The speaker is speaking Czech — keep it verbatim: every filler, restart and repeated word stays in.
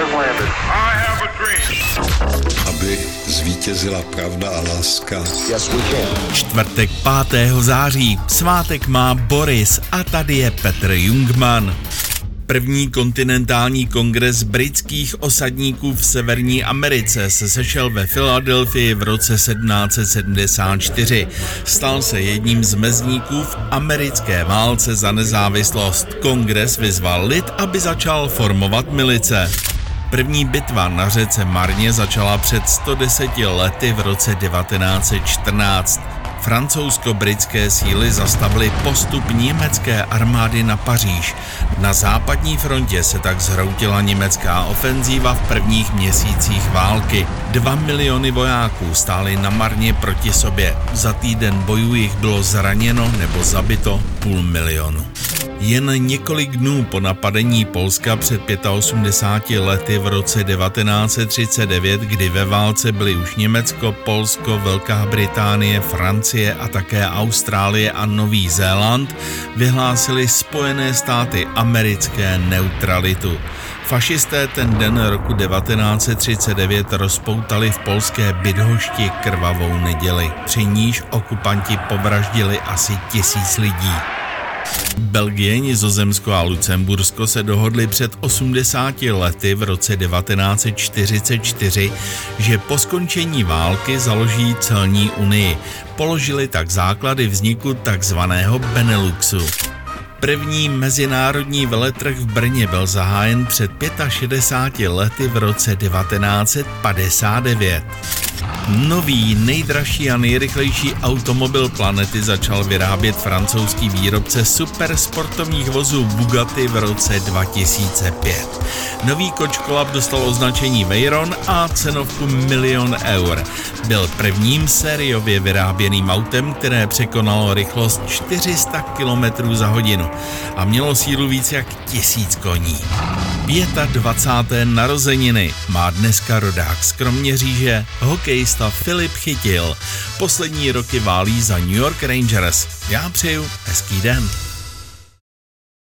Aby zvítězila pravda a láska. Yes, we can. Čtvrtek pátého září, svátek má Boris a tady je Petr Jungmann. První kontinentální kongres britských osadníků v Severní Americe se sešel ve Filadelfii v roce sedmnáct set sedmdesát čtyři. Stal se jedním z mezníků v americké válce za nezávislost. Kongres vyzval lid, aby začal formovat milice. První bitva na řece Marně začala před sto deseti lety v roce devatenáct set čtrnáct. Francouzsko-britské síly zastavily postup německé armády na Paříž. Na západní frontě se tak zhroutila německá ofenzíva v prvních měsících války. Dva miliony vojáků stály na Marně proti sobě. Za týden bojů jich bylo zraněno nebo zabito půl milionu. Jen několik dnů po napadení Polska před osmdesáti pěti lety v roce devatenáct set třicet devět, kdy ve válce byly už Německo, Polsko, Velká Británie, Francie a také Austrálie a Nový Zéland, vyhlásili Spojené státy americké neutralitu. Fašisté ten den roku devatenáct set třicet devět rozpoutali v polské Bydhošti krvavou neděli, při níž okupanti povraždili asi tisíc lidí. Belgie, Nizozemsko a Lucembursko se dohodli před osmdesáti lety v roce devatenáct set čtyřicet čtyři, že po skončení války založí celní unii. Položili tak základy vzniku takzvaného Beneluxu. První mezinárodní veletrh v Brně byl zahájen před šedesáti pěti lety v roce devatenáct set padesát devět. Nový, nejdražší a nejrychlejší automobil planety začal vyrábět francouzský výrobce supersportovních vozů Bugatti v roce dva tisíce pět. Nový kočkolab dostal označení Veyron a cenovku milion eur. Byl prvním sériově vyráběným autem, které překonalo rychlost čtyři sta kilometrů za hodinu a mělo sílu víc jak tisíc koní. dvacáté páté narozeniny má dneska rodák z Kroměříže, hokejista Filip Chytil. Poslední roky válí za New York Rangers. Já přeju hezký den.